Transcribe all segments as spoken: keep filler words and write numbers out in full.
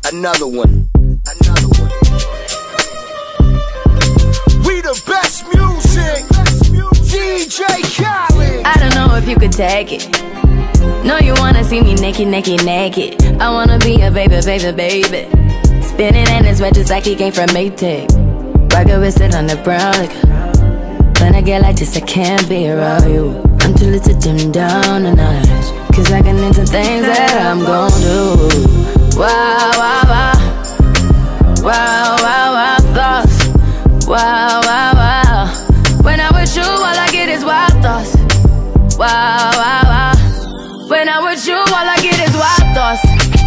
Another one. Another one. We the best music. D J Khaled. I don't know if you could take it. No, you wanna see me naked, naked, naked. I wanna be a baby, baby, baby. Spinning in his red just like he came from Maytag. Rocket with it on the brown like. When I get like this, I can't be around you. I'm too little to dim down the night. Cause I can into things that I'm gon' do. Wow, wow, wow. Wow, wow, wow, thoughts. Wow, wow, wow. When I'm with you, all I get is wild thoughts. Wow, wow, wow. When I'm with you, all I get is wild thoughts.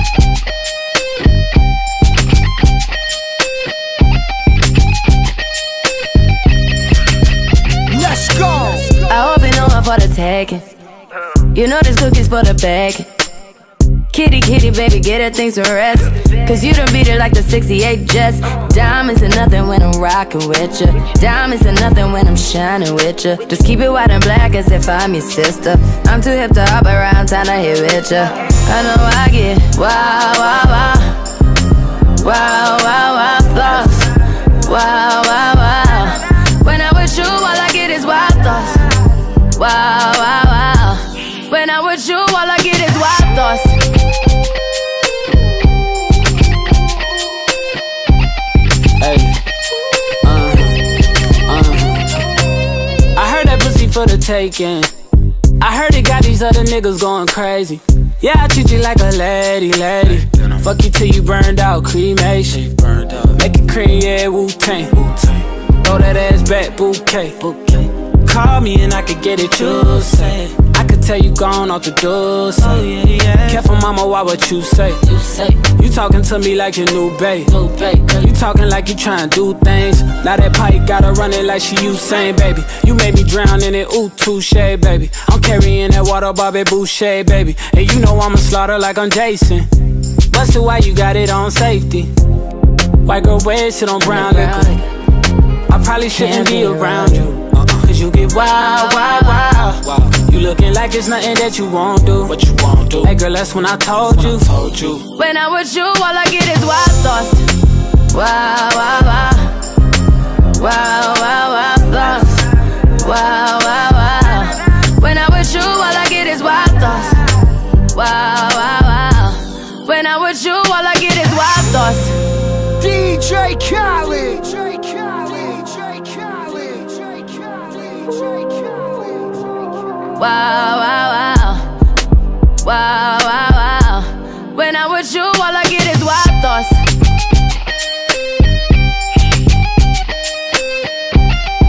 Let's go. I hope you know I'm for the taking. You know this cookie's for the bag. Kitty, kitty, baby, get her things to rest. Cause you done beat it like the sixty-eight Jets. Diamonds are nothing when I'm rockin' with ya. Diamonds are nothing when I'm shining with ya. Just keep it white and black as if I'm your sister. I'm too hip to hop around, time to hit with ya. I know I get wow, wow, wow. Wow, wow, wow, thoughts. Wow, wow, wow. When I'm with you, all I get is wild thoughts. Wow, wow, wow. When I'm with you, all I get is wild thoughts. Hey, uh, uh. I heard that pussy for the taking. I heard it got these other niggas going crazy. Yeah, I treat you like a lady, lady. Fuck you till you burned out, cremation. Make it cream, yeah, Wu-Tang. Throw that ass back, bouquet. Call me and I could get it, you say. I could tell you gone off the door, say. Oh, yeah, yeah. Careful, mama, why what you say? You say you talking to me like your new babe. New babe. You talking like you trying to do things. Now that pipe gotta run it like she Usain, baby. You made me drown in it, ooh, touche, baby. I'm carrying that water, Bobby Boucher, baby. And you know I'ma slaughter like I'm Jason. Busted, why you got it on safety? White girl wear shit on brown liquor. I probably shouldn't be around you. Cause you get wild, wild, wild. You looking like it's nothing that you won't do. What you won't do? Hey girl, that's when I told you. I told you. When I'm with you, all I get is wild thoughts. Wow, wow, wow. Wow, wow, wow, thoughts. Wow, wow, wow. When I'm with you, all I get is wild thoughts. Wow, wow, wow. When I'm with you, all I get is wild thoughts. D J Khaled. Wow, wow, wow. Wow, wow, wow. When I'm with you, all I get is wild thoughts.